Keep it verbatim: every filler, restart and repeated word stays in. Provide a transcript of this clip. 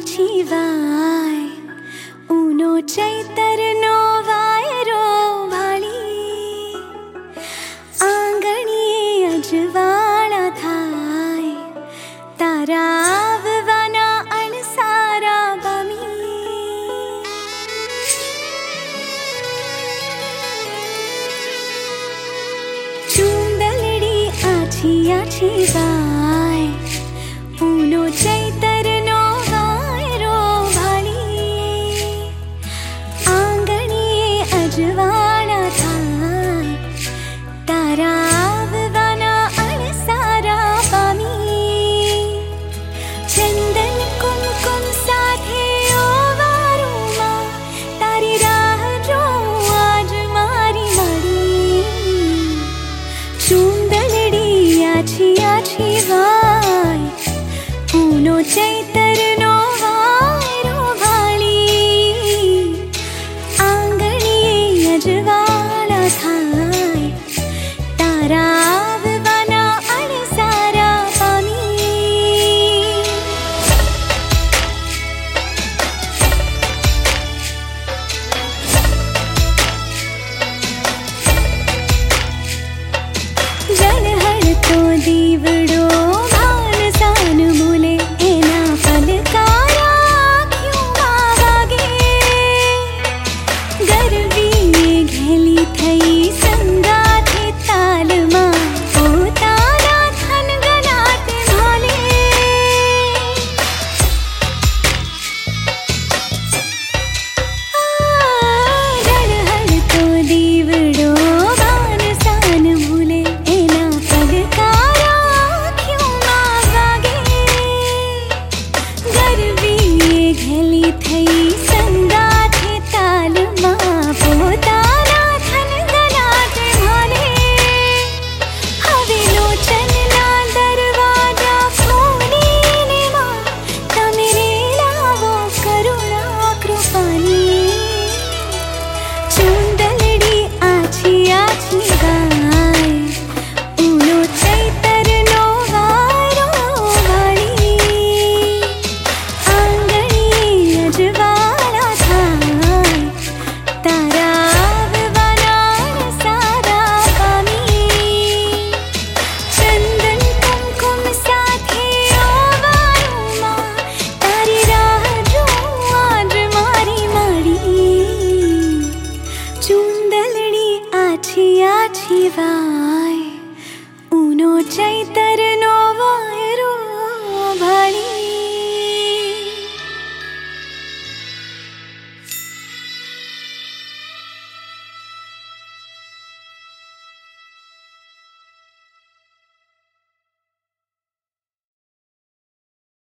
आछी वाय Uno Chaitar no वायरो भाली आंगणीए अजवाळा थाय तारा आववाना अणसारा बामी चूंदलड़ी आछी आछी वाय ऊनो चैतर नो वायरो भाली आंगणीए अजवाळा थाय तारा आववाना अणसारा पामी चंदन कुमकुम साथे ओवारूमा तारी राह जो आज मारी मारी चूंदलड़ी आछी आछी वाय ऊनो चैतर नो वायरो भाली आंगणीए अजवाळा थाय तारा आववाना अणसारा पामी जलहळतो दीवडो भानसान मुले एना पलकारा आँखियों वागे गरवीए घेली थई संगाथे तालमा पोताना थनगनाटे भाले जलहळतो दीवडो भानसान मुले एना पलकारा आँखियों वागे गरवीए घेली थई संगाथे तालमा पोताना थनगनाटे भाले हवे लोचनना दरवाजा खोलीने मां तमे रेलावो करुणा कृपानी चूंदलड़ी आछी आछी वाय ऊनो चैतर नो वायरो भाली आंगणीए अजवाळा थाय तारा आववाना अणसारा पामी चंदन कुमकुम साथे ओवारूमा तारी राह जो आज मारी मारी चूंदलड़ी आछी आछी वाय